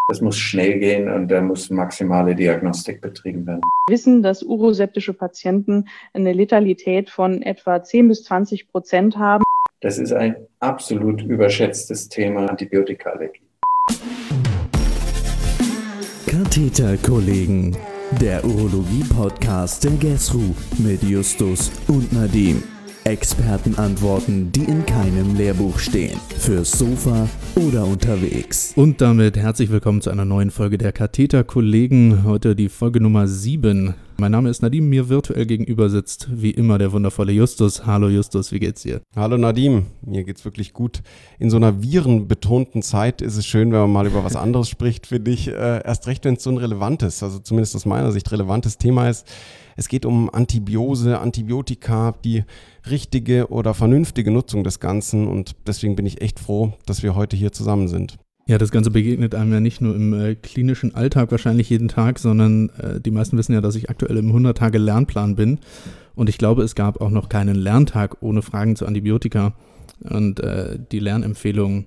Das muss schnell gehen und da muss maximale Diagnostik betrieben werden. Wir wissen, dass uroseptische Patienten eine Letalität von etwa 10-20% haben. Das ist ein absolut überschätztes Thema, Antibiotikaallergie. Katheterkollegen, der Urologie-Podcast der GESRU mit Justus und Nadim. Expertenantworten, die in keinem Lehrbuch stehen. Fürs Sofa oder unterwegs. Und damit herzlich willkommen zu einer neuen Folge der Katheterkollegen. Heute die Folge Nummer 7. Mein Name ist Nadim, mir virtuell gegenüber sitzt wie immer der wundervolle Justus. Hallo Justus, wie geht's dir? Hallo Nadim, mir geht's wirklich gut. In so einer virenbetonten Zeit ist es schön, wenn man mal über was anderes spricht, finde ich. Erst recht, wenn es so ein relevantes, also zumindest aus meiner Sicht relevantes Thema ist. Es geht um Antibiose, Antibiotika, die richtige oder vernünftige Nutzung des Ganzen und deswegen bin ich echt froh, dass wir heute hier zusammen sind. Ja, das Ganze begegnet einem ja nicht nur im klinischen Alltag wahrscheinlich jeden Tag, sondern die meisten wissen ja, dass ich aktuell im 100-Tage-Lernplan bin und ich glaube, es gab auch noch keinen Lerntag ohne Fragen zu Antibiotika und die Lernempfehlung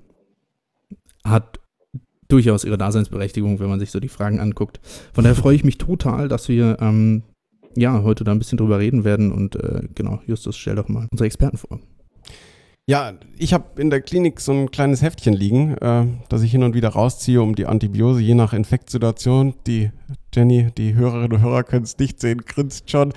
hat durchaus ihre Daseinsberechtigung, wenn man sich so die Fragen anguckt. Von daher freue ich mich total, dass wir heute da ein bisschen drüber reden werden und genau, Justus, stell doch mal unsere Experten vor. Ja, ich habe in der Klinik so ein kleines Heftchen liegen, das ich hin und wieder rausziehe, um die Antibiose, je nach Infektsituation, die Jenny, die Hörerinnen und Hörer können es nicht sehen, grinst schon,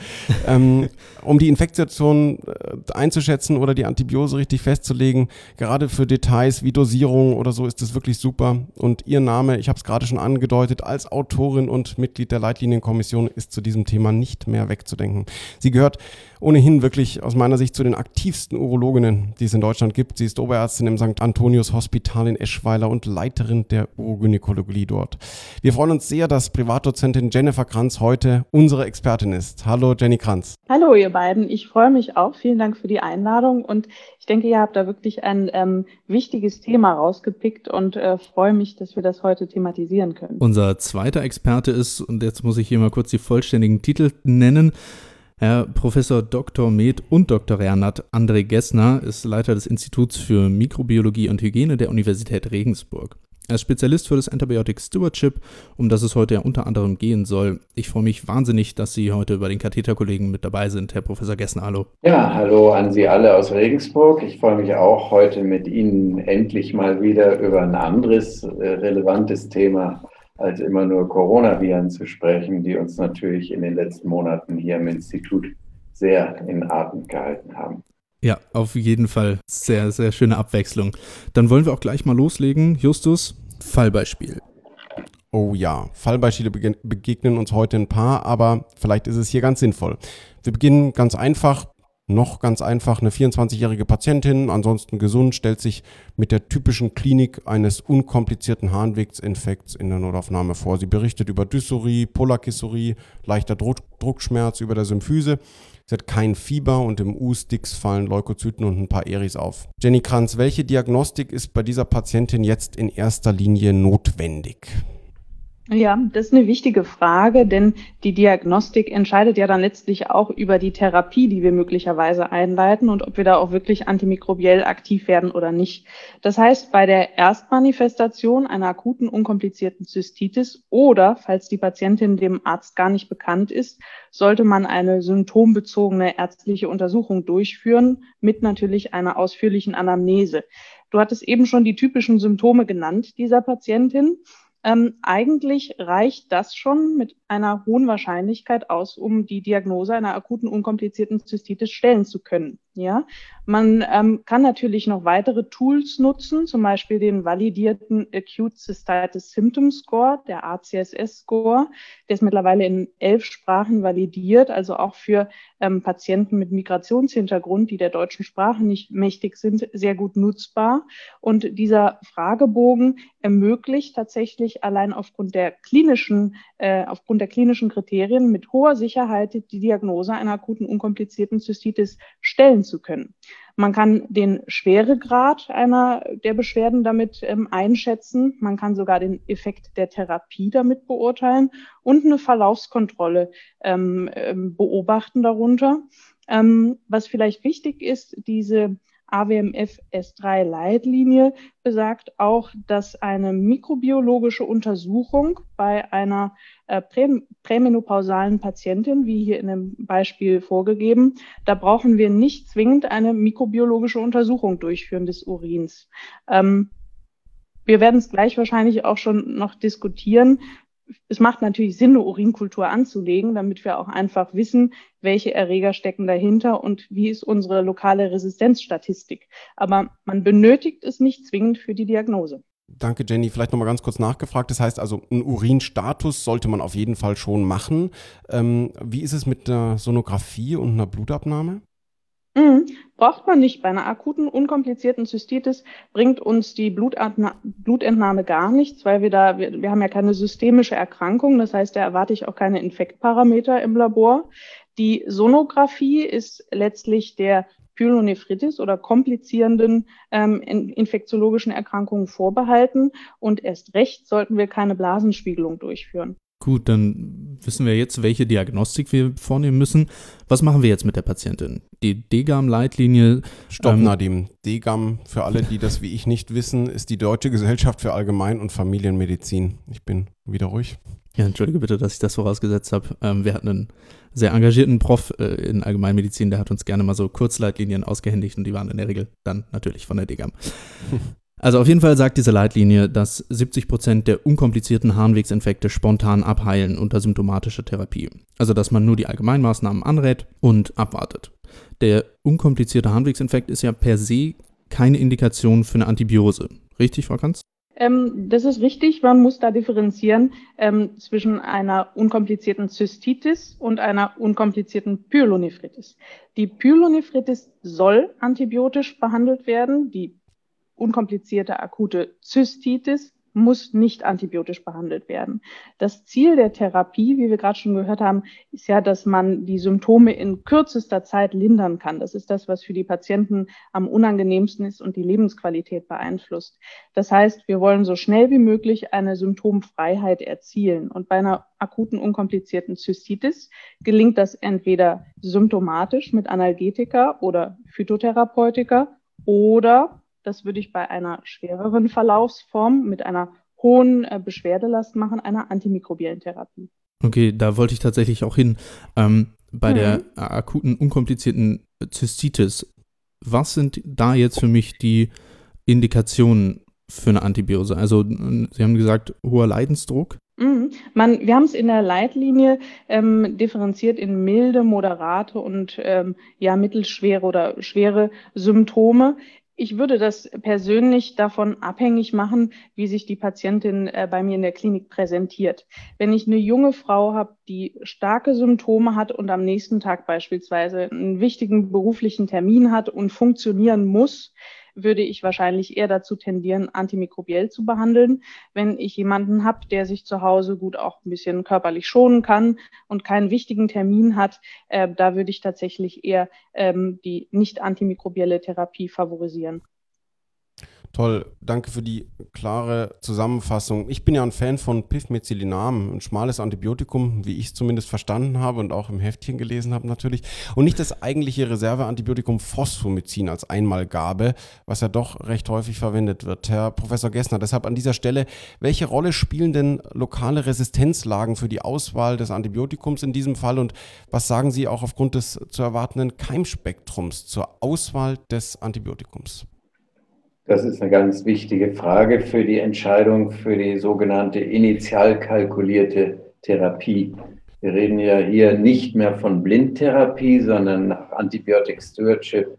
um die Infektsituation einzuschätzen oder die Antibiose richtig festzulegen. Gerade für Details wie Dosierung oder so ist das wirklich super. Und Ihr Name, ich habe es gerade schon angedeutet, als Autorin und Mitglied der Leitlinienkommission ist zu diesem Thema nicht mehr wegzudenken. Sie gehört ohnehin wirklich aus meiner Sicht zu den aktivsten Urologinnen, die es in Deutschland gibt. Sie ist Oberärztin im St. Antonius Hospital in Eschweiler und Leiterin der Urogynäkologie dort. Wir freuen uns sehr, dass Privatdozentin Jennifer Kranz heute unsere Expertin ist. Hallo Jenny Kranz. Hallo ihr beiden, ich freue mich auch. Vielen Dank für die Einladung und ich denke, ihr habt da wirklich ein wichtiges Thema rausgepickt und freue mich, dass wir das heute thematisieren können. Unser zweiter Experte ist, und jetzt muss ich hier mal kurz die vollständigen Titel nennen, Herr Professor Dr. Med. und Dr. Rernat André Gessner ist Leiter des Instituts für Mikrobiologie und Hygiene der Universität Regensburg. Er ist Spezialist für das Antibiotic Stewardship, um das es heute ja unter anderem gehen soll. Ich freue mich wahnsinnig, dass Sie heute bei den Katheterkollegen mit dabei sind, Herr Professor Gessner. Hallo. Ja, hallo an Sie alle aus Regensburg. Ich freue mich auch, heute mit Ihnen endlich mal wieder über ein anderes relevantes Thema als immer nur Coronaviren zu sprechen, die uns natürlich in den letzten Monaten hier im Institut sehr in Atem gehalten haben. Ja, auf jeden Fall. Sehr, sehr schöne Abwechslung. Dann wollen wir auch gleich mal loslegen. Justus, Fallbeispiel. Oh ja, Fallbeispiele begegnen uns heute ein paar, aber vielleicht ist es hier ganz sinnvoll. Wir beginnen ganz einfach. Noch ganz einfach, eine 24-jährige Patientin, ansonsten gesund, stellt sich mit der typischen Klinik eines unkomplizierten Harnwegsinfekts in der Notaufnahme vor. Sie berichtet über Dysurie, Polakisurie, leichter Druckschmerz über der Symphyse. Sie hat kein Fieber und im U-Sticks fallen Leukozyten und ein paar Eris auf. Jenny Kranz, welche Diagnostik ist bei dieser Patientin jetzt in erster Linie notwendig? Ja, das ist eine wichtige Frage, denn die Diagnostik entscheidet ja dann letztlich auch über die Therapie, die wir möglicherweise einleiten und ob wir da auch wirklich antimikrobiell aktiv werden oder nicht. Das heißt, bei der Erstmanifestation einer akuten, unkomplizierten Zystitis oder, falls die Patientin dem Arzt gar nicht bekannt ist, sollte man eine symptombezogene ärztliche Untersuchung durchführen, mit natürlich einer ausführlichen Anamnese. Du hattest eben schon die typischen Symptome genannt dieser Patientin. Eigentlich reicht das schon mit einer hohen Wahrscheinlichkeit aus, um die Diagnose einer akuten, unkomplizierten Zystitis stellen zu können. Ja, man kann natürlich noch weitere Tools nutzen, zum Beispiel den validierten Acute Cystitis Symptom Score, der ACSS-Score. Der ist mittlerweile in 11 Sprachen validiert, also auch für Patienten mit Migrationshintergrund, die der deutschen Sprache nicht mächtig sind, sehr gut nutzbar. Und dieser Fragebogen ermöglicht tatsächlich allein aufgrund der klinischen Kriterien mit hoher Sicherheit die Diagnose einer akuten, unkomplizierten Zystitis stellen zu können. Man kann den Schweregrad einer der Beschwerden damit einschätzen. Man kann sogar den Effekt der Therapie damit beurteilen und eine Verlaufskontrolle beobachten darunter. Was vielleicht wichtig ist, diese AWMF S3-Leitlinie besagt auch, dass eine mikrobiologische Untersuchung bei einer prämenopausalen Patientin, wie hier in dem Beispiel vorgegeben, da brauchen wir nicht zwingend eine mikrobiologische Untersuchung durchführen des Urins. Wir werden es gleich wahrscheinlich auch schon noch diskutieren. Es macht natürlich Sinn, eine Urinkultur anzulegen, damit wir auch einfach wissen, welche Erreger stecken dahinter und wie ist unsere lokale Resistenzstatistik. Aber man benötigt es nicht zwingend für die Diagnose. Danke, Jenny. Vielleicht nochmal ganz kurz nachgefragt. Das heißt also, einen Urinstatus sollte man auf jeden Fall schon machen. Wie ist es mit der Sonographie und einer Blutabnahme? Braucht man nicht. Bei einer akuten, unkomplizierten Zystitis bringt uns die Blutentnahme gar nichts, weil wir haben ja keine systemische Erkrankung. Das heißt, da erwarte ich auch keine Infektparameter im Labor. Die Sonographie ist letztlich der Pyelonephritis oder komplizierenden infektiologischen Erkrankungen vorbehalten. Und erst recht sollten wir keine Blasenspiegelung durchführen. Gut, dann wissen wir jetzt, welche Diagnostik wir vornehmen müssen. Was machen wir jetzt mit der Patientin? Die DGAM-Leitlinie. Stopp, Nadim. DGAM, für alle, die das wie ich nicht wissen, ist die Deutsche Gesellschaft für Allgemein- und Familienmedizin. Ich bin wieder ruhig. Ja, entschuldige bitte, dass ich das vorausgesetzt habe. Wir hatten einen sehr engagierten Prof in Allgemeinmedizin, der hat uns gerne mal so Kurzleitlinien ausgehändigt und die waren in der Regel dann natürlich von der DGAM. Also auf jeden Fall sagt diese Leitlinie, dass 70% der unkomplizierten Harnwegsinfekte spontan abheilen unter symptomatischer Therapie. Also dass man nur die Allgemeinmaßnahmen anrät und abwartet. Der unkomplizierte Harnwegsinfekt ist ja per se keine Indikation für eine Antibiose. Richtig, Frau Kranz? Das ist richtig. Man muss da differenzieren zwischen einer unkomplizierten Zystitis und einer unkomplizierten Pyelonephritis. Die Pyelonephritis soll antibiotisch behandelt werden. Die unkomplizierte akute Zystitis muss nicht antibiotisch behandelt werden. Das Ziel der Therapie, wie wir gerade schon gehört haben, ist ja, dass man die Symptome in kürzester Zeit lindern kann. Das ist das, was für die Patienten am unangenehmsten ist und die Lebensqualität beeinflusst. Das heißt, wir wollen so schnell wie möglich eine Symptomfreiheit erzielen. Und bei einer akuten, unkomplizierten Zystitis gelingt das entweder symptomatisch mit Analgetika oder Phytotherapeutika oder das würde ich bei einer schwereren Verlaufsform mit einer hohen Beschwerdelast machen, einer antimikrobiellen Therapie. Okay, da wollte ich tatsächlich auch hin. Bei der akuten, unkomplizierten Zystitis, was sind da jetzt für mich die Indikationen für eine Antibiose? Also Sie haben gesagt, hoher Leidensdruck. Wir haben es in der Leitlinie differenziert in milde, moderate und mittelschwere oder schwere Symptome. Ich würde das persönlich davon abhängig machen, wie sich die Patientin bei mir in der Klinik präsentiert. Wenn ich eine junge Frau habe, die starke Symptome hat und am nächsten Tag beispielsweise einen wichtigen beruflichen Termin hat und funktionieren muss, würde ich wahrscheinlich eher dazu tendieren, antimikrobiell zu behandeln. Wenn ich jemanden habe, der sich zu Hause gut auch ein bisschen körperlich schonen kann und keinen wichtigen Termin hat, da würde ich tatsächlich eher die nicht antimikrobielle Therapie favorisieren. Toll, danke für die klare Zusammenfassung. Ich bin ja ein Fan von Pivmecylinam, ein schmales Antibiotikum, wie ich es zumindest verstanden habe und auch im Heftchen gelesen habe natürlich. Und nicht das eigentliche Reserveantibiotikum Phosphomycin als Einmalgabe, was ja doch recht häufig verwendet wird. Herr Professor Gessner, deshalb an dieser Stelle, welche Rolle spielen denn lokale Resistenzlagen für die Auswahl des Antibiotikums in diesem Fall? Und was sagen Sie auch aufgrund des zu erwartenden Keimspektrums zur Auswahl des Antibiotikums? Das ist eine ganz wichtige Frage für die Entscheidung für die sogenannte initial kalkulierte Therapie. Wir reden ja hier nicht mehr von Blindtherapie, sondern nach Antibiotic Stewardship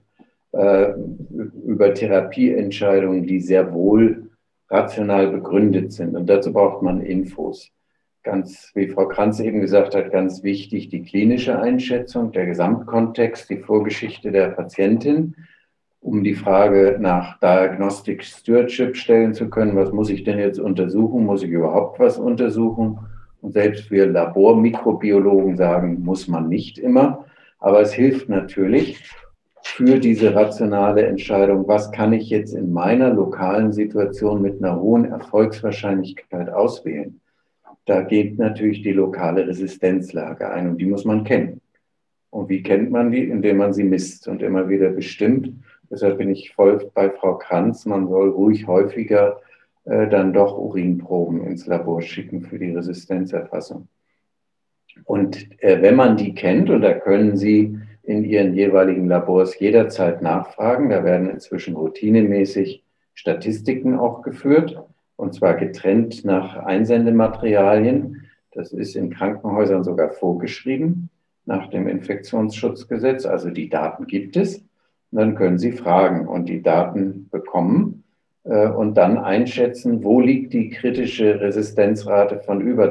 über Therapieentscheidungen, die sehr wohl rational begründet sind. Und dazu braucht man Infos. Ganz, wie Frau Kranz eben gesagt hat, ganz wichtig die klinische Einschätzung, der Gesamtkontext, die Vorgeschichte der Patientin, um die Frage nach Diagnostic Stewardship stellen zu können, was muss ich denn jetzt untersuchen, muss ich überhaupt was untersuchen? Und selbst wir Labormikrobiologen sagen, muss man nicht immer, aber es hilft natürlich für diese rationale Entscheidung, was kann ich jetzt in meiner lokalen Situation mit einer hohen Erfolgswahrscheinlichkeit auswählen. Da geht natürlich die lokale Resistenzlage ein und die muss man kennen. Und wie kennt man die? Indem man sie misst und immer wieder bestimmt, Deshalb bin ich voll bei Frau Kranz. Man soll ruhig häufiger dann doch Urinproben ins Labor schicken für die Resistenzerfassung. Und wenn man die kennt, und da können Sie in Ihren jeweiligen Labors jederzeit nachfragen, da werden inzwischen routinemäßig Statistiken auch geführt, und zwar getrennt nach Einsendematerialien. Das ist in Krankenhäusern sogar vorgeschrieben nach dem Infektionsschutzgesetz. Also die Daten gibt es. Und dann können Sie fragen und die Daten bekommen und dann einschätzen, wo liegt die kritische Resistenzrate von über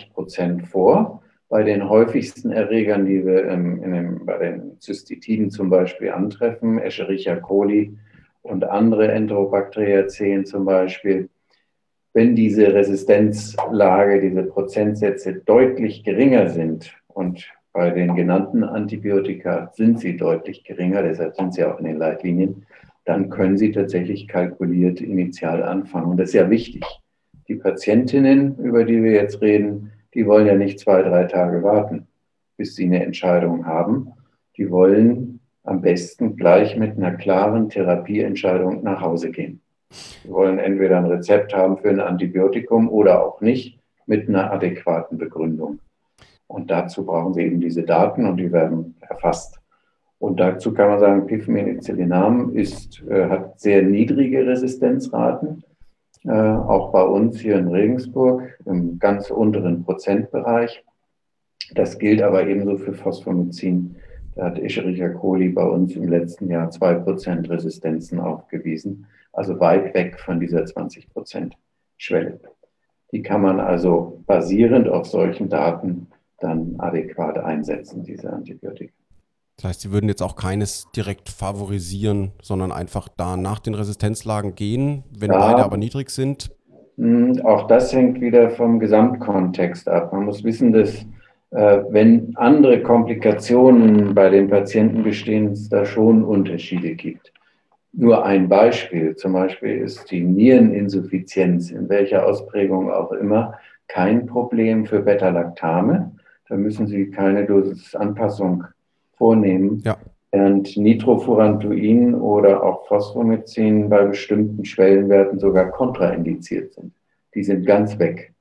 20% vor. Bei den häufigsten Erregern, die wir bei den Zystitiden zum Beispiel antreffen, Escherichia coli und andere Enterobacteriaceen zum Beispiel, wenn diese Resistenzlage, diese Prozentsätze deutlich geringer sind, und bei den genannten Antibiotika sind sie deutlich geringer, deshalb sind sie auch in den Leitlinien, dann können Sie tatsächlich kalkuliert initial anfangen. Und das ist ja wichtig. Die Patientinnen, über die wir jetzt reden, die wollen ja nicht 2-3 Tage warten, bis sie eine Entscheidung haben. Die wollen am besten gleich mit einer klaren Therapieentscheidung nach Hause gehen. Die wollen entweder ein Rezept haben für ein Antibiotikum oder auch nicht, mit einer adäquaten Begründung. Und dazu brauchen sie eben diese Daten und die werden erfasst. Und dazu kann man sagen, Pivmenicillinam hat sehr niedrige Resistenzraten. Auch bei uns hier in Regensburg im ganz unteren Prozentbereich. Das gilt aber ebenso für Phosphomycin. Da hat Escherichia coli bei uns im letzten Jahr 2% Resistenzen aufgewiesen, also weit weg von dieser 20%-Schwelle. Die kann man also basierend auf solchen Daten dann adäquat einsetzen, diese Antibiotika. Das heißt, Sie würden jetzt auch keines direkt favorisieren, sondern einfach da nach den Resistenzlagen gehen, wenn beide aber niedrig sind? Auch das hängt wieder vom Gesamtkontext ab. Man muss wissen, dass wenn andere Komplikationen bei den Patienten bestehen, es da schon Unterschiede gibt. Nur ein Beispiel, zum Beispiel ist die Niereninsuffizienz, in welcher Ausprägung auch immer, kein Problem für Beta-Lactame. Da müssen Sie keine Dosisanpassung vornehmen, ja. Während Nitrofurantoin oder auch Phosphomycin bei bestimmten Schwellenwerten sogar kontraindiziert sind. Die sind ganz weg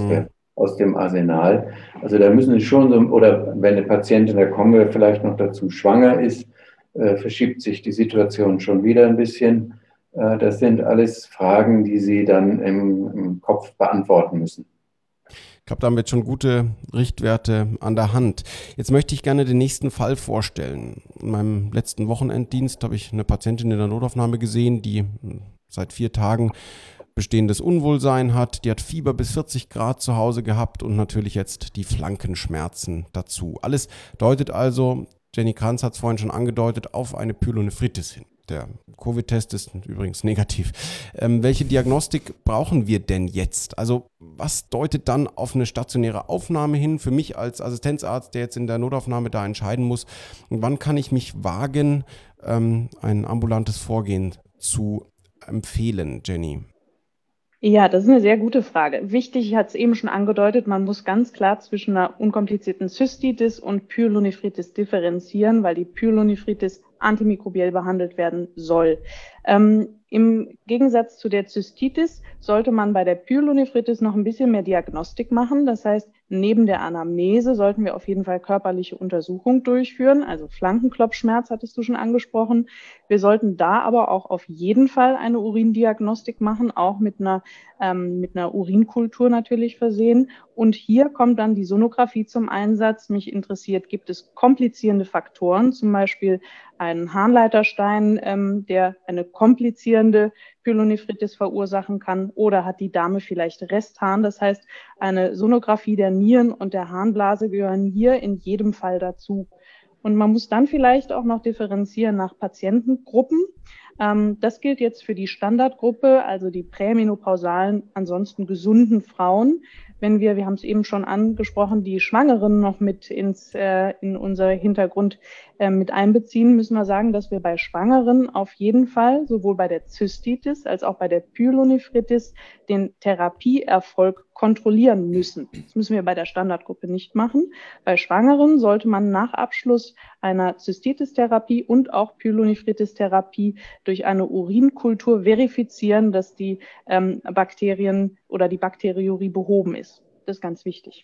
aus dem Arsenal. Also da müssen Sie schon so, oder wenn eine Patientin, da kommen wir vielleicht noch dazu, schwanger ist, verschiebt sich die Situation schon wieder ein bisschen. Das sind alles Fragen, die Sie dann im Kopf beantworten müssen. Ich glaube, da haben wir jetzt schon gute Richtwerte an der Hand. Jetzt möchte ich gerne den nächsten Fall vorstellen. In meinem letzten Wochenenddienst habe ich eine Patientin in der Notaufnahme gesehen, die seit 4 Tagen bestehendes Unwohlsein hat. Die hat Fieber bis 40 Grad zu Hause gehabt und natürlich jetzt die Flankenschmerzen dazu. Alles deutet also, Jenny Kranz hat es vorhin schon angedeutet, auf eine Pyelonephritis hin. Der Covid-Test ist übrigens negativ. Welche Diagnostik brauchen wir denn jetzt? Also was deutet dann auf eine stationäre Aufnahme hin für mich als Assistenzarzt, der jetzt in der Notaufnahme da entscheiden muss? Und wann kann ich mich wagen, ein ambulantes Vorgehen zu empfehlen, Jenny? Ja, das ist eine sehr gute Frage. Wichtig, ich hatte es eben schon angedeutet, man muss ganz klar zwischen einer unkomplizierten Zystitis und Pyelonephritis differenzieren, weil die Pyelonephritis antimikrobiell behandelt werden soll. Im Gegensatz zu der Zystitis sollte man bei der Pyelonephritis noch ein bisschen mehr Diagnostik machen. Das heißt, neben der Anamnese sollten wir auf jeden Fall körperliche Untersuchung durchführen. Also Flankenklopfschmerz hattest du schon angesprochen. Wir sollten da aber auch auf jeden Fall eine Urindiagnostik machen, auch mit einer Urinkultur natürlich versehen. Und hier kommt dann die Sonographie zum Einsatz. Mich interessiert, gibt es komplizierende Faktoren, zum Beispiel einen Harnleiterstein, der eine komplizierende Pyelonephritis verursachen kann, oder hat die Dame vielleicht Restharn. Das heißt, eine Sonographie der Nieren und der Harnblase gehören hier in jedem Fall dazu. Und man muss dann vielleicht auch noch differenzieren nach Patientengruppen. Das gilt jetzt für die Standardgruppe, also die prämenopausalen, ansonsten gesunden Frauen. Wenn wir haben es eben schon angesprochen, die Schwangeren noch mit in unser Hintergrund mit einbeziehen, müssen wir sagen, dass wir bei Schwangeren auf jeden Fall sowohl bei der Zystitis als auch bei der Pyelonephritis den Therapieerfolg kontrollieren müssen. Das müssen wir bei der Standardgruppe nicht machen. Bei Schwangeren sollte man nach Abschluss einer Zystitis-Therapie und auch Pyelonephritis-Therapie durch eine Urinkultur verifizieren, dass die Bakterien oder die Bakteriurie behoben ist. Das ist ganz wichtig.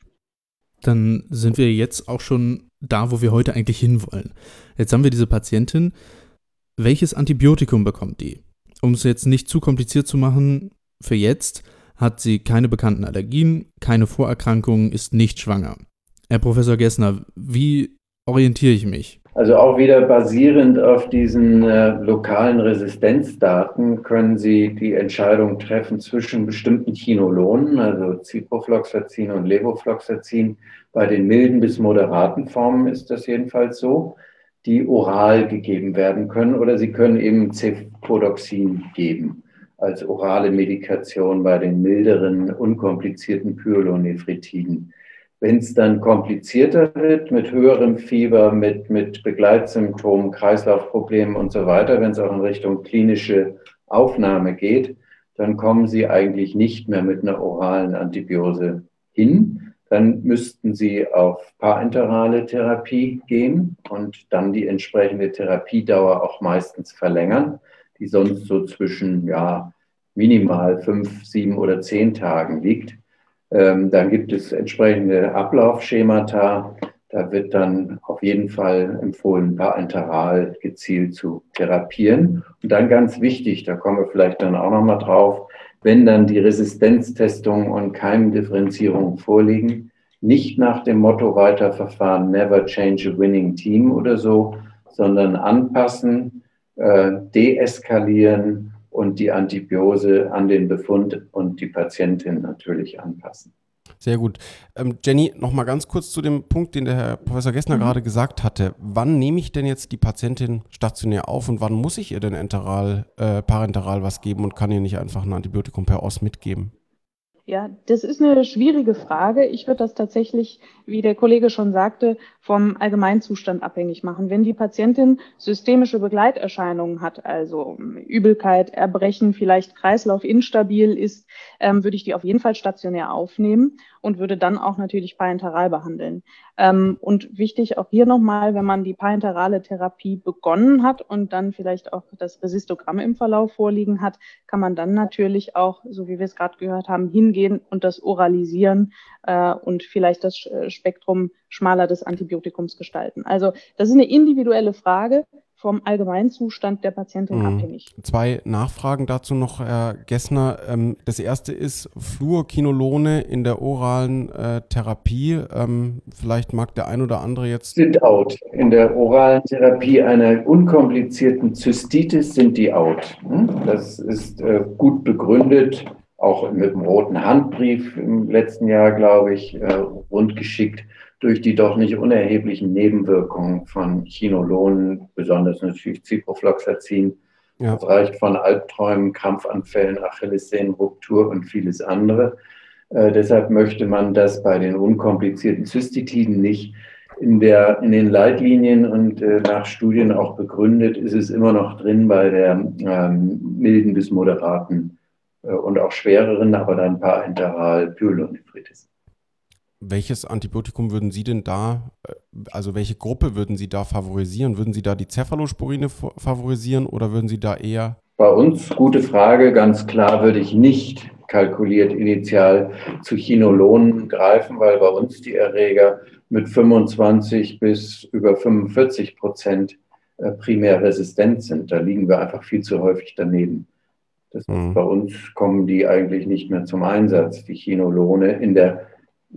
Dann sind wir jetzt auch schon da, wo wir heute eigentlich hinwollen. Jetzt haben wir diese Patientin. Welches Antibiotikum bekommt die? Um es jetzt nicht zu kompliziert zu machen, für jetzt hat sie keine bekannten Allergien, keine Vorerkrankungen, ist nicht schwanger. Herr Professor Gessner, wie orientiere ich mich? Also auch wieder basierend auf diesen lokalen Resistenzdaten können Sie die Entscheidung treffen zwischen bestimmten Chinolonen, also Ciprofloxacin und Levofloxacin. Bei den milden bis moderaten Formen ist das jedenfalls so, die oral gegeben werden können, oder Sie können eben Cefodoxin geben als orale Medikation bei den milderen, unkomplizierten Pyelonephritiden. Wenn es dann komplizierter wird, mit höherem Fieber, mit Begleitsymptomen, Kreislaufproblemen und so weiter, wenn es auch in Richtung klinische Aufnahme geht, dann kommen Sie eigentlich nicht mehr mit einer oralen Antibiose hin. Dann müssten Sie auf parenterale Therapie gehen und dann die entsprechende Therapiedauer auch meistens verlängern, die sonst so zwischen minimal 5, 7 oder 10 Tagen liegt. Dann gibt es entsprechende Ablaufschemata. Da wird dann auf jeden Fall empfohlen, parenteral gezielt zu therapieren. Und dann ganz wichtig, da kommen wir vielleicht dann auch nochmal drauf, wenn dann die Resistenztestungen und Keimdifferenzierungen vorliegen, nicht nach dem Motto weiterverfahren, never change a winning team oder so, sondern anpassen, deeskalieren und die Antibiose an den Befund und die Patientin natürlich anpassen. Sehr gut. Jenny, nochmal ganz kurz zu dem Punkt, den der Herr Professor Gessner gerade gesagt hatte. Wann nehme ich denn jetzt die Patientin stationär auf und wann muss ich ihr denn parenteral was geben und kann ihr nicht einfach ein Antibiotikum per Os mitgeben? Ja, das ist eine schwierige Frage. Ich würde das tatsächlich, wie der Kollege schon sagte, vom Allgemeinzustand abhängig machen. Wenn die Patientin systemische Begleiterscheinungen hat, also Übelkeit, Erbrechen, vielleicht Kreislauf instabil ist, würde ich die auf jeden Fall stationär aufnehmen und würde dann auch natürlich parenteral behandeln. Und wichtig auch hier nochmal, wenn man die parenterale Therapie begonnen hat und dann vielleicht auch das Resistogramm im Verlauf vorliegen hat, kann man dann natürlich auch, so wie wir es gerade gehört haben, hingehen und das oralisieren und vielleicht das Spektrum schmaler des Antibiotikums gestalten. Also das ist eine individuelle Frage, vom Allgemeinzustand der Patientin abhängig. 2 Nachfragen dazu noch, Herr Gessner. Das erste ist Fluorquinolone in der oralen Therapie. Vielleicht mag der ein oder andere jetzt... Sind out. In der oralen Therapie einer unkomplizierten Zystitis sind die out. Das ist gut begründet, auch mit dem roten Handbrief im letzten Jahr, glaube ich, rundgeschickt, durch die doch nicht unerheblichen Nebenwirkungen von Chinolonen, besonders natürlich Ciprofloxacin. Ja. Das reicht von Albträumen, Krampfanfällen, Achillessehnenruptur und vieles andere. Deshalb möchte man das bei den unkomplizierten Zystitiden nicht. In den Leitlinien und nach Studien auch begründet, ist es immer noch drin bei der milden bis moderaten und auch schwereren, aber dann parenteral Pyelonephritis. Welches Antibiotikum würden Sie denn da, also welche Gruppe würden Sie da favorisieren? Würden Sie da die Cephalosporine favorisieren oder würden Sie da eher... Bei uns, gute Frage, ganz klar würde ich nicht kalkuliert initial zu Chinolonen greifen, weil bei uns die Erreger mit 25 bis über 45% primär resistent sind. Da liegen wir einfach viel zu häufig daneben. Bei uns kommen die eigentlich nicht mehr zum Einsatz, die Chinolone in der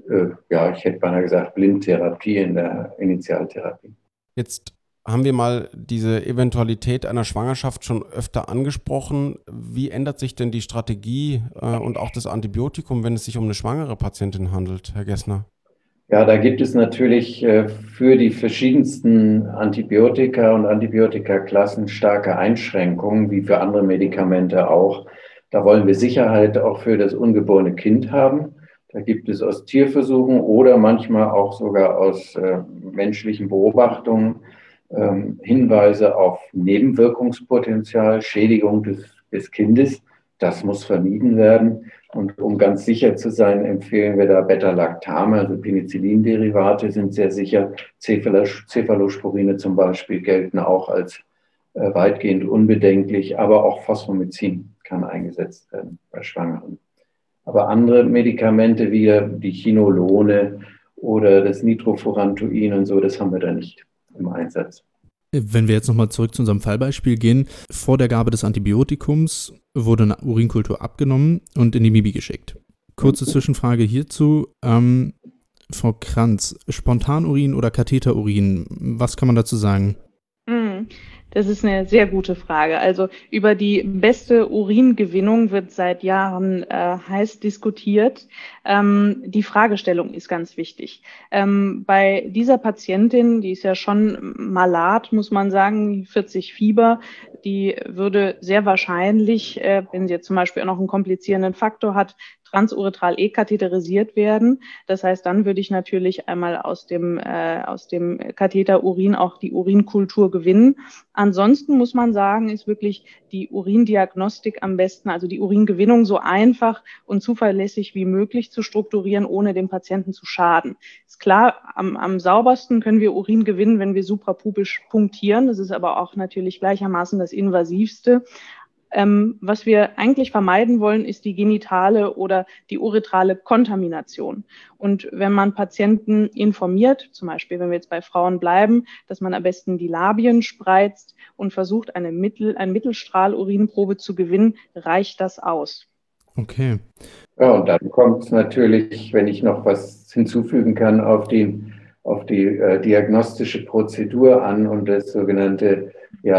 ich hätte beinahe gesagt, Blindtherapie in der Initialtherapie. Jetzt haben wir mal diese Eventualität einer Schwangerschaft schon öfter angesprochen. Wie ändert sich denn die Strategie und auch das Antibiotikum, wenn es sich um eine schwangere Patientin handelt, Herr Gessner? Ja, da gibt es natürlich für die verschiedensten Antibiotika und Antibiotikaklassen starke Einschränkungen, wie für andere Medikamente auch. Da wollen wir Sicherheit auch für das ungeborene Kind haben. Da gibt es aus Tierversuchen oder manchmal auch sogar aus menschlichen Beobachtungen Hinweise auf Nebenwirkungspotenzial, Schädigung des Kindes. Das muss vermieden werden. Und um ganz sicher zu sein, empfehlen wir da Beta-Lactame, also Penicillin-Derivate sind sehr sicher. Cephalosporine zum Beispiel gelten auch als weitgehend unbedenklich, aber auch Phosphomycin kann eingesetzt werden bei Schwangeren. Aber andere Medikamente wie die Chinolone oder das Nitrofurantoin und so, das haben wir da nicht im Einsatz. Wenn wir jetzt nochmal zurück zu unserem Fallbeispiel gehen, vor der Gabe des Antibiotikums wurde eine Urinkultur abgenommen und in die MIBI geschickt. Kurze Zwischenfrage hierzu. Frau Kranz, Spontanurin oder Katheterurin, was kann man dazu sagen? Das ist eine sehr gute Frage. Also über die beste Uringewinnung wird seit Jahren heiß diskutiert. Die Fragestellung ist ganz wichtig. Bei dieser Patientin, die ist ja schon malat, muss man sagen, 40 Fieber, die würde sehr wahrscheinlich, wenn sie jetzt zum Beispiel auch noch einen komplizierenden Faktor hat, transuretral katheterisiert werden. Das heißt, dann würde ich natürlich einmal aus dem Katheterurin auch die Urinkultur gewinnen. Ansonsten muss man sagen, ist wirklich die Urindiagnostik am besten, also die Uringewinnung so einfach und zuverlässig wie möglich zu strukturieren, ohne dem Patienten zu schaden. Ist klar, am saubersten können wir Urin gewinnen, wenn wir suprapubisch punktieren. Das ist aber auch natürlich gleichermaßen das Invasivste. Was wir eigentlich vermeiden wollen, ist die genitale oder die uretrale Kontamination. Und wenn man Patienten informiert, zum Beispiel, wenn wir jetzt bei Frauen bleiben, dass man am besten die Labien spreizt und versucht, eine Mittelstrahlurinprobe zu gewinnen, reicht das aus. Okay. Ja, und dann kommt es natürlich, wenn ich noch was hinzufügen kann, auf die diagnostische Prozedur an und das sogenannte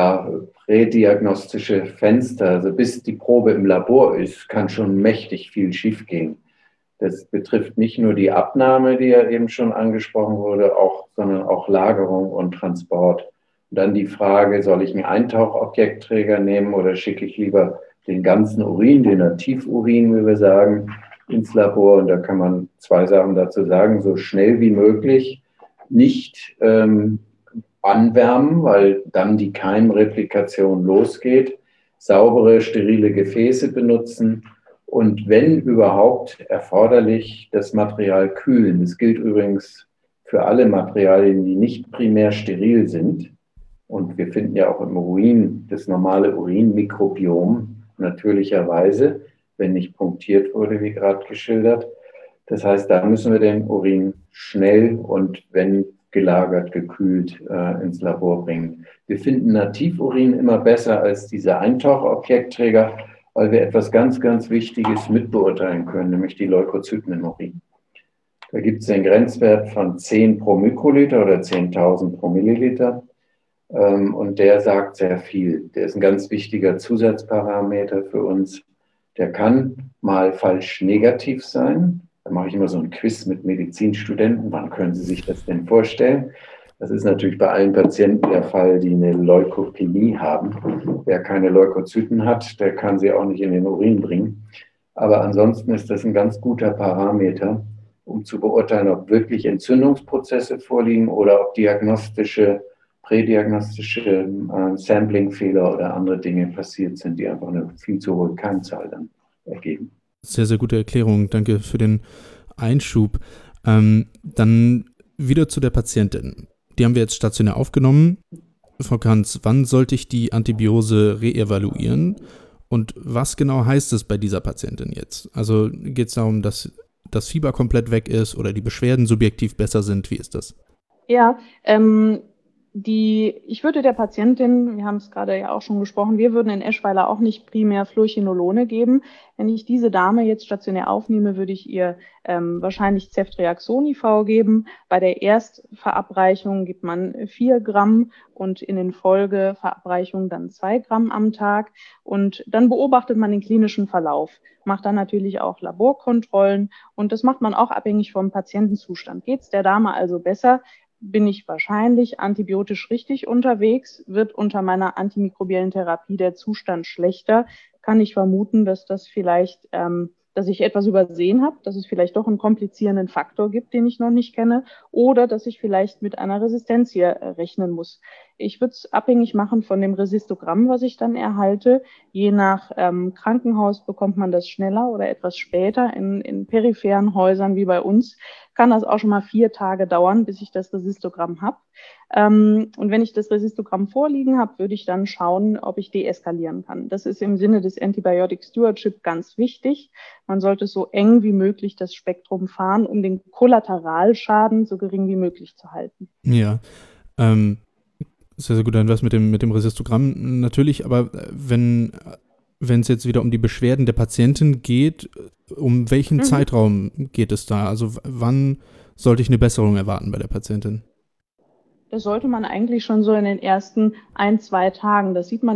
prädiagnostische Fenster. Also bis die Probe im Labor ist, kann schon mächtig viel schiefgehen. Das betrifft nicht nur die Abnahme, die ja eben schon angesprochen wurde, sondern auch Lagerung und Transport. Und dann die Frage, soll ich einen Eintauchobjektträger nehmen oder schicke ich lieber den ganzen Urin, den Nativurin, wie wir sagen, ins Labor? Und da kann man 2 Sachen dazu sagen: so schnell wie möglich, nicht anwärmen, weil dann die Keimreplikation losgeht, saubere, sterile Gefäße benutzen und wenn überhaupt erforderlich, das Material kühlen. Das gilt übrigens für alle Materialien, die nicht primär steril sind. Und wir finden ja auch im Urin das normale Urinmikrobiom natürlicherweise, wenn nicht punktiert wurde, wie gerade geschildert. Das heißt, da müssen wir den Urin schnell und wenn gelagert, gekühlt ins Labor bringen. Wir finden Nativurin immer besser als diese Eintauchobjektträger, weil wir etwas ganz, ganz Wichtiges mitbeurteilen können, nämlich die Leukozyten im Urin. Da gibt es den Grenzwert von 10 pro Mikroliter oder 10.000 pro Milliliter und der sagt sehr viel. Der ist ein ganz wichtiger Zusatzparameter für uns. Der kann mal falsch negativ sein. Da mache ich immer so ein Quiz mit Medizinstudenten. Wann können Sie sich das denn vorstellen? Das ist natürlich bei allen Patienten der Fall, die eine Leukopenie haben. Wer keine Leukozyten hat, der kann sie auch nicht in den Urin bringen. Aber ansonsten ist das ein ganz guter Parameter, um zu beurteilen, ob wirklich Entzündungsprozesse vorliegen oder ob prädiagnostische Sampling-Fehler oder andere Dinge passiert sind, die einfach eine viel zu hohe Keimzahl dann ergeben. Sehr, sehr gute Erklärung. Danke für den Einschub. Dann wieder zu der Patientin. Die haben wir jetzt stationär aufgenommen. Frau Kranz, wann sollte ich die Antibiose reevaluieren? Und was genau heißt es bei dieser Patientin jetzt? Also geht es darum, dass das Fieber komplett weg ist oder die Beschwerden subjektiv besser sind? Wie ist das? Ja, Ich würde der Patientin, wir haben es gerade ja auch schon gesprochen, wir würden in Eschweiler auch nicht primär Fluorchinolone geben. Wenn ich diese Dame jetzt stationär aufnehme, würde ich ihr wahrscheinlich Ceftriaxon IV geben. Bei der Erstverabreichung gibt man 4 Gramm und in den Folgeverabreichungen dann 2 Gramm am Tag. Und dann beobachtet man den klinischen Verlauf, macht dann natürlich auch Laborkontrollen und das macht man auch abhängig vom Patientenzustand. Geht es der Dame also besser, bin ich wahrscheinlich antibiotisch richtig unterwegs, wird unter meiner antimikrobiellen Therapie der Zustand schlechter, kann ich vermuten, dass das vielleicht, dass ich etwas übersehen habe, dass es vielleicht doch einen komplizierenden Faktor gibt, den ich noch nicht kenne, oder dass ich vielleicht mit einer Resistenz hier rechnen muss. Ich würde es abhängig machen von dem Resistogramm, was ich dann erhalte. Je nach Krankenhaus bekommt man das schneller oder etwas später. In peripheren Häusern wie bei uns kann das auch schon mal 4 Tage dauern, bis ich das Resistogramm habe. Und wenn ich das Resistogramm vorliegen habe, würde ich dann schauen, ob ich deeskalieren kann. Das ist im Sinne des Antibiotic Stewardship ganz wichtig. Man sollte so eng wie möglich das Spektrum fahren, um den Kollateralschaden so gering wie möglich zu halten. Ja, sehr, sehr guter Hinweis mit dem Resistogramm natürlich, aber wenn es jetzt wieder um die Beschwerden der Patientin geht, um welchen Zeitraum geht es da? Also wann sollte ich eine Besserung erwarten bei der Patientin? Das sollte man eigentlich schon so in den ersten 1-2 Tagen. Das sieht man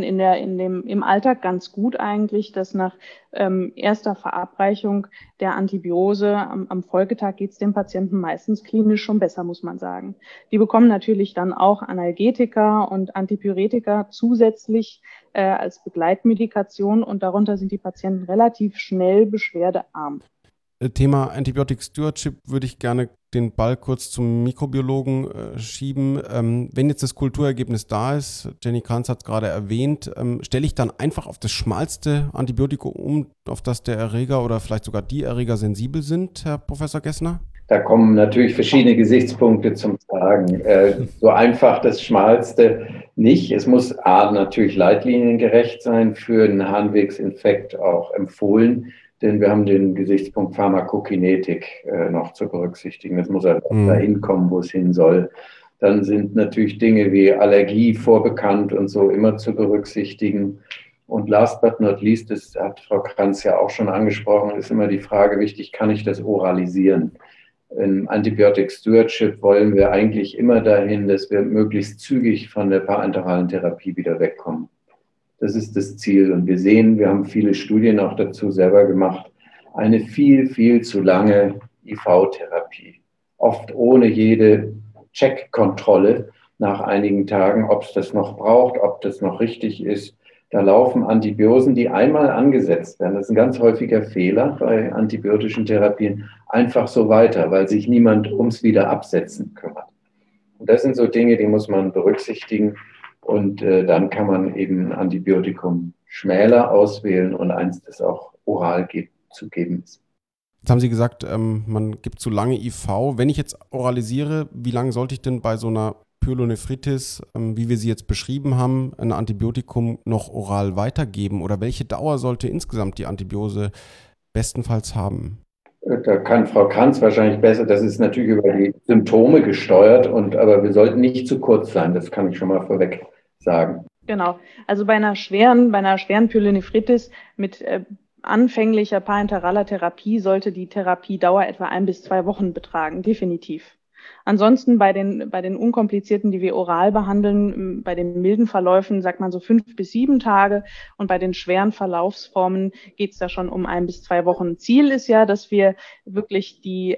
im Alltag ganz gut eigentlich, dass nach erster Verabreichung der Antibiose am Folgetag geht es dem Patienten meistens klinisch schon besser, muss man sagen. Die bekommen natürlich dann auch Analgetika und Antipyretika zusätzlich als Begleitmedikation und darunter sind die Patienten relativ schnell beschwerdearm. Thema Antibiotic Stewardship würde ich gerne den Ball kurz zum Mikrobiologen schieben. Wenn jetzt das Kulturergebnis da ist, Jenny Kranz hat es gerade erwähnt, stelle ich dann einfach auf das schmalste Antibiotikum um, auf das der Erreger oder vielleicht sogar die Erreger sensibel sind, Herr Professor Gessner? Da kommen natürlich verschiedene Gesichtspunkte zum Tragen. So einfach das Schmalste nicht. Es muss natürlich leitliniengerecht sein, für einen Harnwegsinfekt auch empfohlen. Denn wir haben den Gesichtspunkt Pharmakokinetik noch zu berücksichtigen. Es muss einfach dahin kommen, wo es hin soll. Dann sind natürlich Dinge wie Allergie vorbekannt und so immer zu berücksichtigen. Und last but not least, das hat Frau Kranz ja auch schon angesprochen, ist immer die Frage wichtig, kann ich das oralisieren? Im Antibiotic Stewardship wollen wir eigentlich immer dahin, dass wir möglichst zügig von der parenteralen Therapie wieder wegkommen. Das ist das Ziel. Und wir sehen, wir haben viele Studien auch dazu selber gemacht, eine viel, viel zu lange IV-Therapie. Oft ohne jede Checkkontrolle nach einigen Tagen, ob es das noch braucht, ob das noch richtig ist. Da laufen Antibiosen, die einmal angesetzt werden. Das ist ein ganz häufiger Fehler bei antibiotischen Therapien. Einfach so weiter, weil sich niemand ums Wiederabsetzen kümmert. Und das sind so Dinge, die muss man berücksichtigen. Und dann kann man eben ein Antibiotikum schmäler auswählen und eins, das auch oral zu geben ist. Jetzt haben Sie gesagt, man gibt zu lange IV. Wenn ich jetzt oralisiere, wie lange sollte ich denn bei so einer Pyelonephritis, wie wir sie jetzt beschrieben haben, ein Antibiotikum noch oral weitergeben? Oder welche Dauer sollte insgesamt die Antibiose bestenfalls haben? Da kann Frau Kranz wahrscheinlich besser, das ist natürlich über die Symptome gesteuert, aber wir sollten nicht zu kurz sein, das kann ich schon mal vorweg sagen. Genau, also bei einer schweren Pyelonephritis mit anfänglicher parenteraler Therapie sollte die Therapiedauer etwa 1 bis 2 Wochen betragen, definitiv. Ansonsten bei den unkomplizierten, die wir oral behandeln, bei den milden Verläufen sagt man so 5 bis 7 Tage und bei den schweren Verlaufsformen geht es da schon um 1 bis 2 Wochen. Ziel ist ja, dass wir wirklich die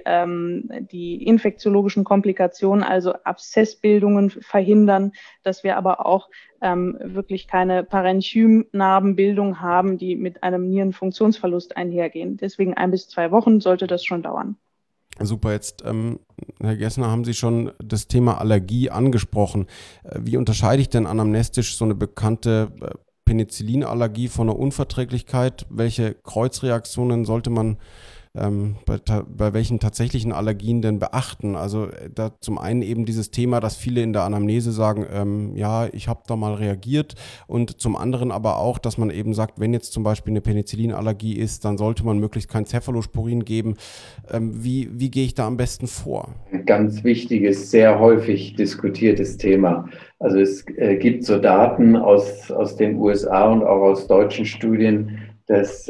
infektiologischen Komplikationen, also Abszessbildungen verhindern, dass wir aber auch wirklich keine Parenchymnarbenbildung haben, die mit einem Nierenfunktionsverlust einhergehen. Deswegen 1 bis 2 Wochen sollte das schon dauern. Super, jetzt, Herr Gessner, haben Sie schon das Thema Allergie angesprochen. Wie unterscheide ich denn anamnestisch so eine bekannte Penicillinallergie von einer Unverträglichkeit? Welche Kreuzreaktionen sollte man bei welchen tatsächlichen Allergien denn beachten? Also da zum einen eben dieses Thema, dass viele in der Anamnese sagen, ja, ich habe da mal reagiert, und zum anderen aber auch, dass man eben sagt, wenn jetzt zum Beispiel eine Penicillinallergie ist, dann sollte man möglichst kein Cephalosporin geben. Wie gehe ich da am besten vor? Ein ganz wichtiges, sehr häufig diskutiertes Thema. Also es gibt so Daten aus den USA und auch aus deutschen Studien, dass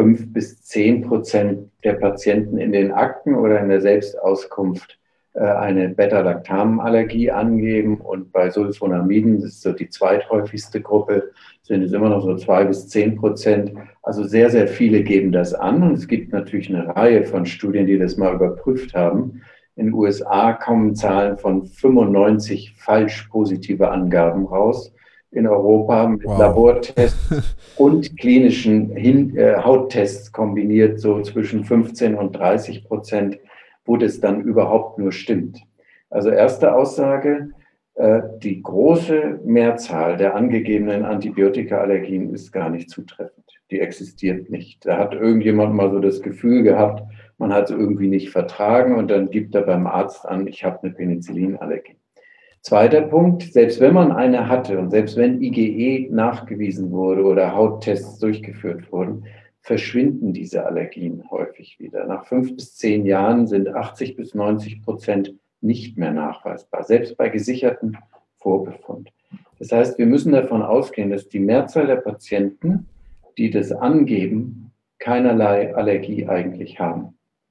5-10% der Patienten in den Akten oder in der Selbstauskunft eine Beta-Lactam-Allergie angeben, und bei Sulfonamiden, das ist so die zweithäufigste Gruppe, sind es immer noch so 2-10%. Also sehr, sehr viele geben das an, und es gibt natürlich eine Reihe von Studien, die das mal überprüft haben. In den USA kommen Zahlen von 95 falsch positive Angaben raus. In Europa mit Labortests und klinischen Hauttests kombiniert, so zwischen 15 und 30%, wo das dann überhaupt nur stimmt. Also erste Aussage, die große Mehrzahl der angegebenen Antibiotikaallergien ist gar nicht zutreffend. Die existiert nicht. Da hat irgendjemand mal so das Gefühl gehabt, man hat es irgendwie nicht vertragen, und dann gibt er beim Arzt an, ich habe eine Penicillinallergie. Zweiter Punkt, selbst wenn man eine hatte und selbst wenn IgE nachgewiesen wurde oder Hauttests durchgeführt wurden, verschwinden diese Allergien häufig wieder. Nach 5 bis 10 Jahren sind 80-90% nicht mehr nachweisbar, selbst bei gesicherten Vorbefund. Das heißt, wir müssen davon ausgehen, dass die Mehrzahl der Patienten, die das angeben, keinerlei Allergie eigentlich haben.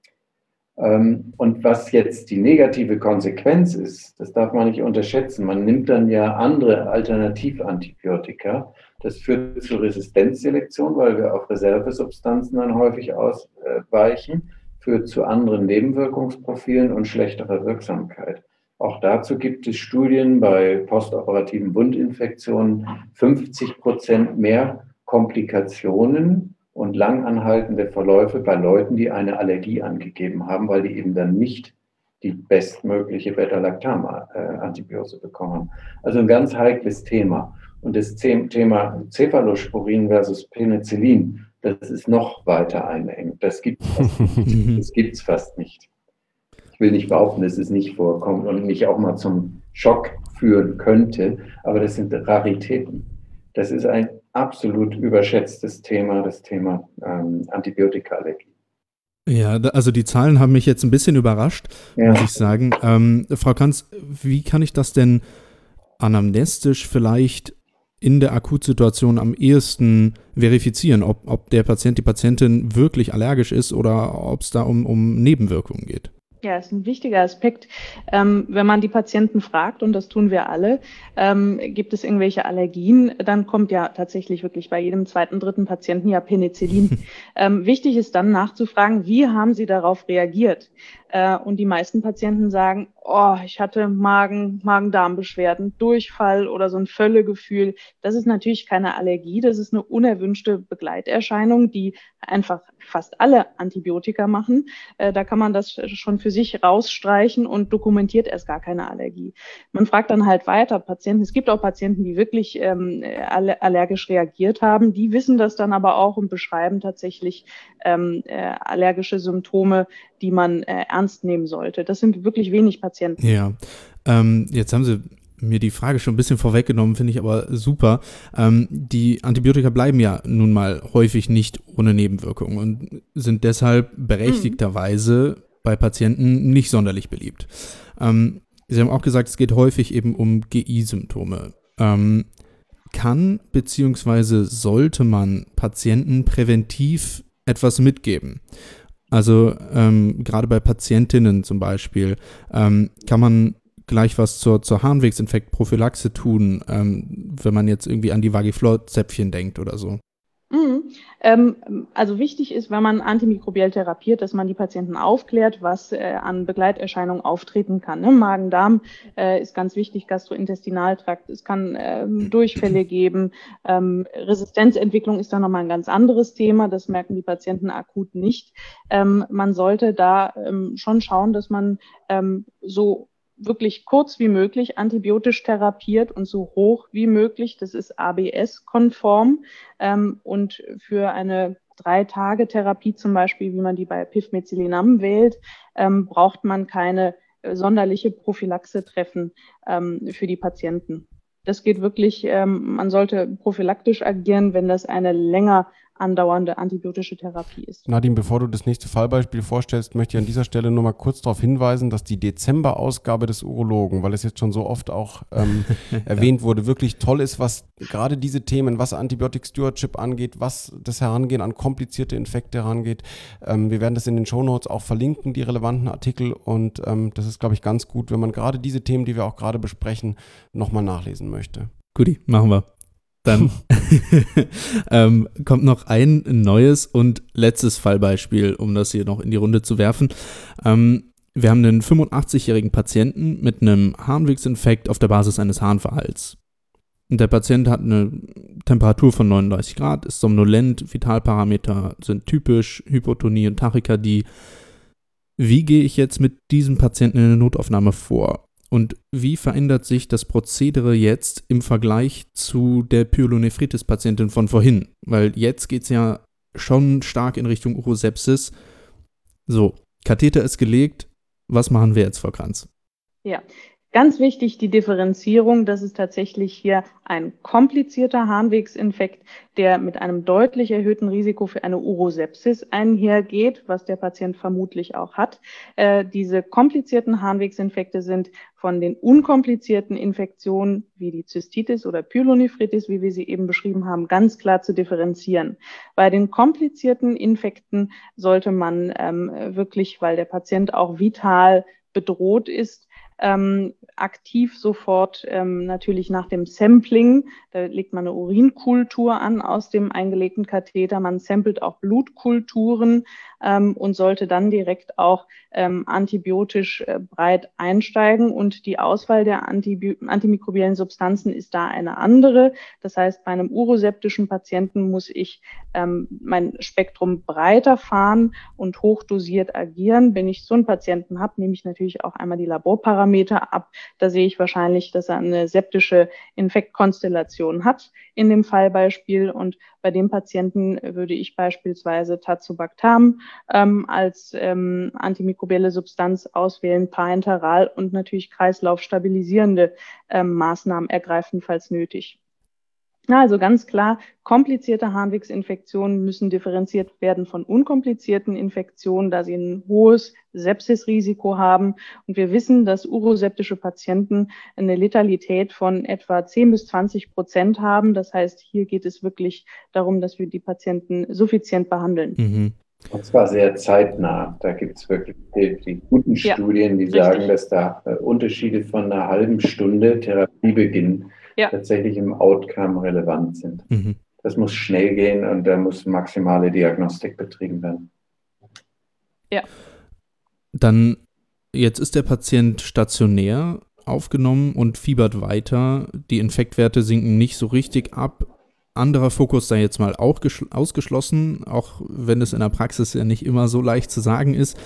Und was jetzt die negative Konsequenz ist, das darf man nicht unterschätzen. Man nimmt dann ja andere Alternativantibiotika. Das führt zu Resistenzselektion, weil wir auf Reservesubstanzen dann häufig ausweichen, führt zu anderen Nebenwirkungsprofilen und schlechterer Wirksamkeit. Auch dazu gibt es Studien bei postoperativen Wundinfektionen, 50% mehr Komplikationen und langanhaltende Verläufe bei Leuten, die eine Allergie angegeben haben, weil die eben dann nicht die bestmögliche Beta-Lactam-Antibiose bekommen haben. Also ein ganz heikles Thema. Und das Thema Cephalosporin versus Penicillin, das ist noch weiter einengt. Das gibt es fast nicht. Ich will nicht behaupten, dass es nicht vorkommt und nicht auch mal zum Schock führen könnte, aber das sind Raritäten. Das ist ein absolut überschätztes Thema, das Thema Antibiotikaallergie. Ja, also die Zahlen haben mich jetzt ein bisschen überrascht, muss ich sagen. Frau Kanz, wie kann ich das denn anamnestisch vielleicht in der Akutsituation am ehesten verifizieren, ob der Patient, die Patientin wirklich allergisch ist oder ob es da um Nebenwirkungen geht? Ja, ist ein wichtiger Aspekt. Wenn man die Patienten fragt, und das tun wir alle, gibt es irgendwelche Allergien, dann kommt ja tatsächlich wirklich bei jedem zweiten, dritten Patienten ja Penicillin. Wichtig ist dann nachzufragen, wie haben sie darauf reagiert? Und die meisten Patienten sagen, oh, ich hatte Magen-Darm-Beschwerden, Durchfall oder so ein Völlegefühl. Das ist natürlich keine Allergie, das ist eine unerwünschte Begleiterscheinung, die einfach fast alle Antibiotika machen. Da kann man das schon für sich rausstreichen und dokumentiert erst gar keine Allergie. Man fragt dann halt weiter Patienten. Es gibt auch Patienten, die wirklich allergisch reagiert haben. Die wissen das dann aber auch und beschreiben tatsächlich allergische Symptome, die man ernst nehmen sollte. Das sind wirklich wenig Patienten. Ja, jetzt haben Sie mir die Frage schon ein bisschen vorweggenommen, finde ich aber super. Die Antibiotika bleiben ja nun mal häufig nicht ohne Nebenwirkungen und sind deshalb berechtigterweise bei Patienten nicht sonderlich beliebt. Sie haben auch gesagt, es geht häufig eben um GI-Symptome. Kann bzw. sollte man Patienten präventiv etwas mitgeben? Also gerade bei Patientinnen zum Beispiel, kann man gleich was zur Harnwegsinfektprophylaxe tun, wenn man jetzt irgendwie an die Vagiflor-Zäpfchen denkt oder so? Also wichtig ist, wenn man antimikrobiell therapiert, dass man die Patienten aufklärt, was an Begleiterscheinungen auftreten kann. Ne? Magen-Darm ist ganz wichtig, Gastrointestinaltrakt, es kann Durchfälle geben. Resistenzentwicklung ist dann nochmal ein ganz anderes Thema, das merken die Patienten akut nicht. Man sollte da schon schauen, dass man so wirklich kurz wie möglich antibiotisch therapiert und so hoch wie möglich. Das ist ABS-konform und für eine 3-Tage-Therapie zum Beispiel, wie man die bei Pivmecylinam wählt, braucht man keine sonderliche Prophylaxe treffen für die Patienten. Das geht wirklich, man sollte prophylaktisch agieren, wenn das eine länger andauernde antibiotische Therapie ist. Nadim, bevor du das nächste Fallbeispiel vorstellst, möchte ich an dieser Stelle nur mal kurz darauf hinweisen, dass die Dezember-Ausgabe des Urologen, weil es jetzt schon so oft auch erwähnt wurde, wirklich toll ist, was gerade diese Themen, was Antibiotic Stewardship angeht, was das Herangehen an komplizierte Infekte herangeht. Wir werden das in den Shownotes auch verlinken, die relevanten Artikel, und das ist, glaube ich, ganz gut, wenn man gerade diese Themen, die wir auch gerade besprechen, nochmal nachlesen möchte. Guti, machen wir. Dann kommt noch ein neues und letztes Fallbeispiel, um das hier noch in die Runde zu werfen. Wir haben einen 85-jährigen Patienten mit einem Harnwegsinfekt auf der Basis eines Harnverhalts. Der Patient hat eine Temperatur von 39 Grad, ist somnolent, Vitalparameter sind typisch, Hypotonie und Tachykardie. Wie gehe ich jetzt mit diesem Patienten in der Notaufnahme vor? Und wie verändert sich das Prozedere jetzt im Vergleich zu der Pyelonephritis-Patientin von vorhin? Weil jetzt geht es ja schon stark in Richtung Urosepsis. So, Katheter ist gelegt. Was machen wir jetzt, Frau Kranz? Ja, ganz wichtig die Differenzierung. Das ist tatsächlich hier ein komplizierter Harnwegsinfekt, der mit einem deutlich erhöhten Risiko für eine Urosepsis einhergeht, was der Patient vermutlich auch hat. Diese komplizierten Harnwegsinfekte sind von den unkomplizierten Infektionen wie die Zystitis oder Pyelonephritis, wie wir sie eben beschrieben haben, ganz klar zu differenzieren. Bei den komplizierten Infekten sollte man wirklich, weil der Patient auch vital bedroht ist, aktiv sofort natürlich nach dem Sampling, da legt man eine Urinkultur an aus dem eingelegten Katheter, man samplet auch Blutkulturen und sollte dann direkt auch antibiotisch breit einsteigen, und die Auswahl der antimikrobiellen Substanzen ist da eine andere. Das heißt, bei einem uroseptischen Patienten muss ich mein Spektrum breiter fahren und hochdosiert agieren. Wenn ich so einen Patienten habe, nehme ich natürlich auch einmal die Laborparameter ab. Da sehe ich wahrscheinlich, dass er eine septische Infektkonstellation hat in dem Fallbeispiel, und bei dem Patienten würde ich beispielsweise Tazobactam als antimikrobielle Substanz auswählen, parenteral, und natürlich kreislaufstabilisierende Maßnahmen ergreifen, falls nötig. Ja, also ganz klar, komplizierte Harnwegsinfektionen müssen differenziert werden von unkomplizierten Infektionen, da sie ein hohes Sepsisrisiko haben. Und wir wissen, dass uroseptische Patienten eine Letalität von etwa 10-20% haben. Das heißt, hier geht es wirklich darum, dass wir die Patienten suffizient behandeln. Mhm. Und zwar sehr zeitnah. Da gibt es wirklich die guten Studien, die sagen, dass da Unterschiede von einer halben Stunde Therapiebeginn tatsächlich im Outcome relevant sind. Mhm. Das muss schnell gehen und da muss maximale Diagnostik betrieben werden. Ja. Dann, jetzt ist der Patient stationär aufgenommen und fiebert weiter. Die Infektwerte sinken nicht so richtig ab. Anderer Fokus sei jetzt mal auch ausgeschlossen, auch wenn es in der Praxis ja nicht immer so leicht zu sagen ist.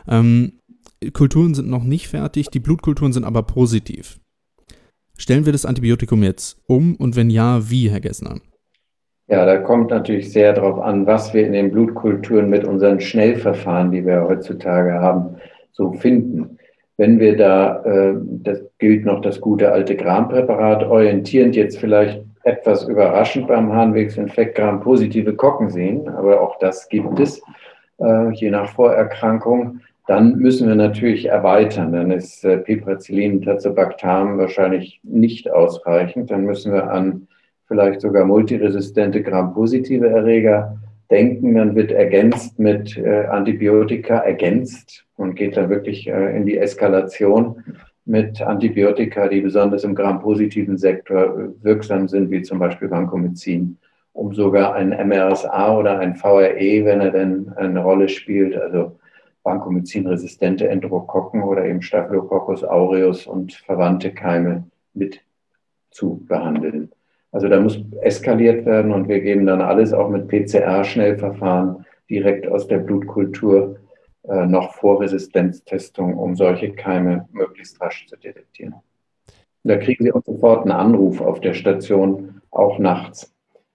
Kulturen sind noch nicht fertig, die Blutkulturen sind aber positiv. Stellen wir das Antibiotikum jetzt um, und wenn ja, wie, Herr Gessner? Ja, da kommt natürlich sehr darauf an, was wir in den Blutkulturen mit unseren Schnellverfahren, die wir heutzutage haben, so finden. Wenn wir da, das gilt noch das gute alte Gram-Präparat, orientierend jetzt vielleicht etwas überraschend beim Harnwegsinfekt Gram-positive Kokken sehen, aber auch das gibt es, je nach Vorerkrankung. Dann müssen wir natürlich erweitern. Dann ist Piperacillin, Tazobactam wahrscheinlich nicht ausreichend. Dann müssen wir an vielleicht sogar multiresistente Gram-positive Erreger denken. Dann wird ergänzt mit Antibiotika ergänzt und geht dann wirklich in die Eskalation mit Antibiotika, die besonders im Gram-positiven Sektor wirksam sind, wie zum Beispiel Vancomycin, um sogar ein MRSA oder ein VRE, wenn er denn eine Rolle spielt, also Vancomycin-resistente Enterokokken oder eben Staphylococcus aureus und verwandte Keime mit zu behandeln. Also da muss eskaliert werden, und wir geben dann alles auch mit PCR-Schnellverfahren direkt aus der Blutkultur noch vor Resistenztestung, um solche Keime möglichst rasch zu detektieren. Da kriegen Sie auch sofort einen Anruf auf der Station, auch nachts.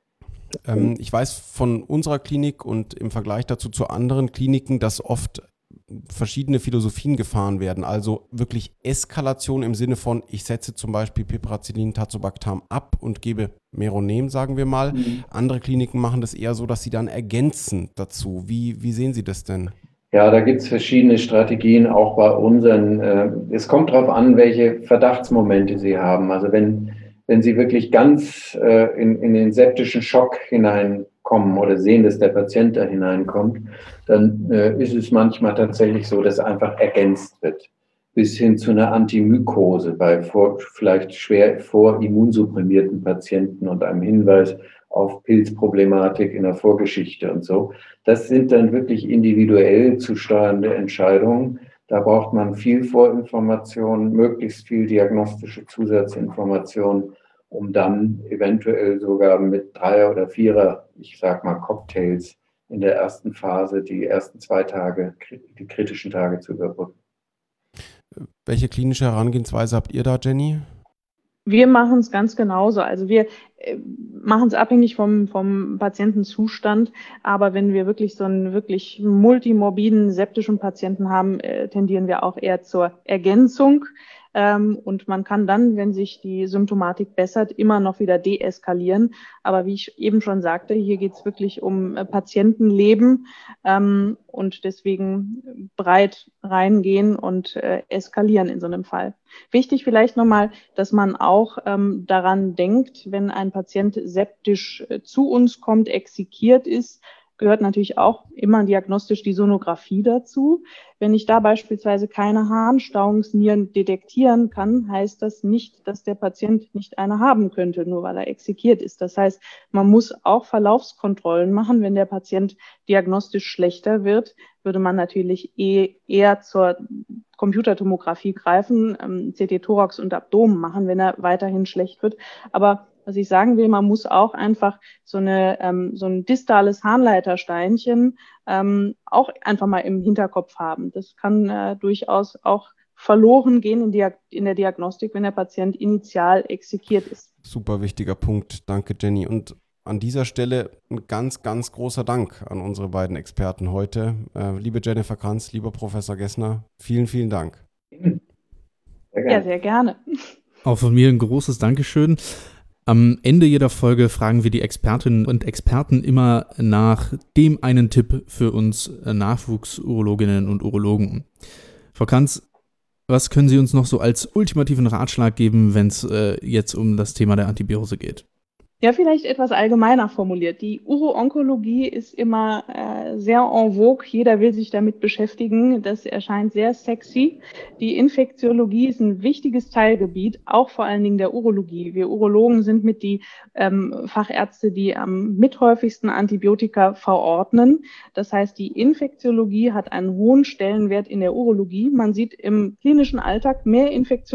Ich weiß von unserer Klinik und im Vergleich dazu zu anderen Kliniken, dass oft verschiedene Philosophien gefahren werden. Also wirklich Eskalation im Sinne von, ich setze zum Beispiel Piperacillin, Tazobactam ab und gebe Meronem, sagen wir mal. Andere Kliniken machen das eher so, dass sie dann ergänzen dazu. Wie sehen Sie das denn? Ja, da gibt es verschiedene Strategien, auch bei unseren. Es kommt darauf an, welche Verdachtsmomente Sie haben. Also wenn Sie wirklich ganz in den septischen Schock hineinkommen oder sehen, dass der Patient da hineinkommt, dann ist es manchmal tatsächlich so, dass einfach ergänzt wird. Bis hin zu einer Antimykose bei vielleicht schwer vorimmunsupprimierten Patienten und einem Hinweis auf Pilzproblematik in der Vorgeschichte und so. Das sind dann wirklich individuell zu steuernde Entscheidungen. Da braucht man viel Vorinformation, möglichst viel diagnostische Zusatzinformation, um dann eventuell sogar mit 3 oder 4, ich sag mal Cocktails in der ersten Phase, die ersten 2 Tage, die kritischen Tage zu überbrücken. Welche klinische Herangehensweise habt ihr da, Jenny? Wir machen es ganz genauso. Also wir machen es abhängig vom Patientenzustand. Aber wenn wir wirklich so einen wirklich multimorbiden, septischen Patienten haben, tendieren wir auch eher zur Ergänzung. Und man kann dann, wenn sich die Symptomatik bessert, immer noch wieder deeskalieren. Aber wie ich eben schon sagte, hier geht es wirklich um Patientenleben und deswegen breit reingehen und eskalieren in so einem Fall. Wichtig vielleicht nochmal, dass man auch daran denkt, wenn ein Patient septisch zu uns kommt, exsikiert ist, gehört natürlich auch immer diagnostisch die Sonographie dazu. Wenn ich da beispielsweise keine Harnstauungsnieren detektieren kann, heißt das nicht, dass der Patient nicht eine haben könnte, nur weil er exsikiert ist. Das heißt, man muss auch Verlaufskontrollen machen. Wenn der Patient diagnostisch schlechter wird, würde man natürlich eher zur Computertomographie greifen, CT-Thorax und Abdomen machen, wenn er weiterhin schlecht wird. Aber was ich sagen will, man muss auch einfach so ein distales Harnleitersteinchen auch einfach mal im Hinterkopf haben. Das kann durchaus auch verloren gehen in der Diagnostik, wenn der Patient initial exsikiert ist. Super wichtiger Punkt. Danke, Jenny. Und an dieser Stelle ein ganz, ganz großer Dank an unsere beiden Experten heute. Liebe Jennifer Kranz, lieber Professor Gessner, vielen, vielen Dank. Ja, sehr gerne. Auch von mir ein großes Dankeschön. Am Ende jeder Folge fragen wir die Expertinnen und Experten immer nach dem einen Tipp für uns Nachwuchsurologinnen und Urologen. Frau Kranz, was können Sie uns noch so als ultimativen Ratschlag geben, wenn es jetzt um das Thema der Antibiose geht? Ja, vielleicht etwas allgemeiner formuliert. Die Uro-Onkologie ist immer sehr en vogue. Jeder will sich damit beschäftigen. Das erscheint sehr sexy. Die Infektiologie ist ein wichtiges Teilgebiet, auch vor allen Dingen der Urologie. Wir Urologen sind mit die Fachärzte, die am mithäufigsten Antibiotika verordnen. Das heißt, die Infektiologie hat einen hohen Stellenwert in der Urologie. Man sieht im klinischen Alltag mehr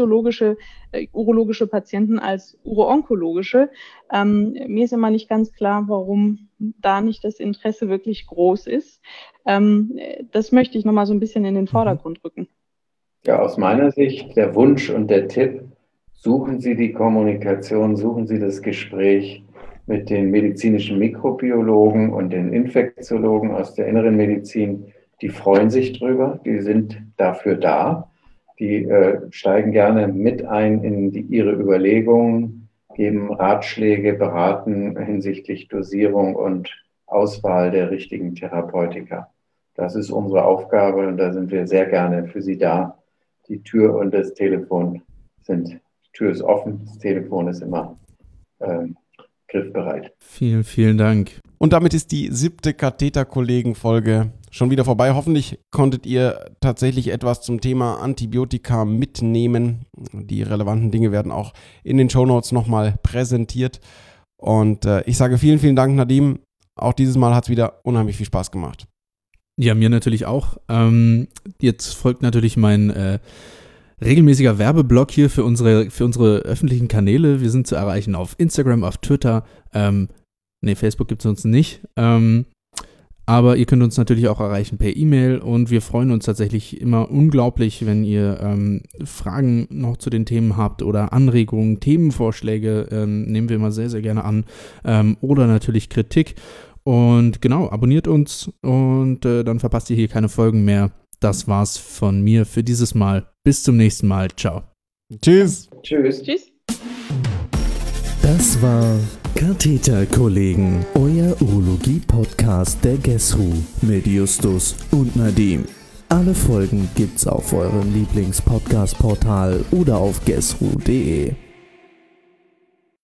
urologische Patienten als uro-onkologische. Mir ist immer nicht ganz klar, warum da nicht das Interesse wirklich groß ist. Das möchte ich nochmal so ein bisschen in den Vordergrund rücken. Ja, aus meiner Sicht der Wunsch und der Tipp, suchen Sie die Kommunikation, suchen Sie das Gespräch mit den medizinischen Mikrobiologen und den Infektiologen aus der inneren Medizin. Die freuen sich drüber, die sind dafür da. Die steigen gerne mit ein in ihre Überlegungen, geben Ratschläge, beraten hinsichtlich Dosierung und Auswahl der richtigen Therapeutika. Das ist unsere Aufgabe und da sind wir sehr gerne für Sie da. Die Tür und das Telefon die Tür ist offen, das Telefon ist immer griffbereit. Vielen, vielen Dank. Und damit ist die 7. Katheter-Kollegen-Folge schon wieder vorbei. Hoffentlich konntet ihr tatsächlich etwas zum Thema Antibiotika mitnehmen. Die relevanten Dinge werden auch in den Shownotes nochmal präsentiert. Und ich sage vielen, vielen Dank, Nadim. Auch dieses Mal hat es wieder unheimlich viel Spaß gemacht. Ja, mir natürlich auch. Jetzt folgt natürlich mein regelmäßiger Werbeblock hier für unsere öffentlichen Kanäle. Wir sind zu erreichen auf Instagram, auf Twitter. Facebook gibt es uns nicht. Aber ihr könnt uns natürlich auch erreichen per E-Mail und wir freuen uns tatsächlich immer unglaublich, wenn ihr Fragen noch zu den Themen habt oder Anregungen, Themenvorschläge, nehmen wir immer sehr, sehr gerne an, oder natürlich Kritik. Und genau, abonniert uns und dann verpasst ihr hier keine Folgen mehr. Das war's von mir für dieses Mal. Bis zum nächsten Mal. Ciao. Tschüss. Tschüss. Tschüss. Das war Katheterkollegen, euer Urologie-Podcast der GESRU mit Justus und Nadim. Alle Folgen gibt's auf eurem Lieblings-Podcast-Portal oder auf gesru.de.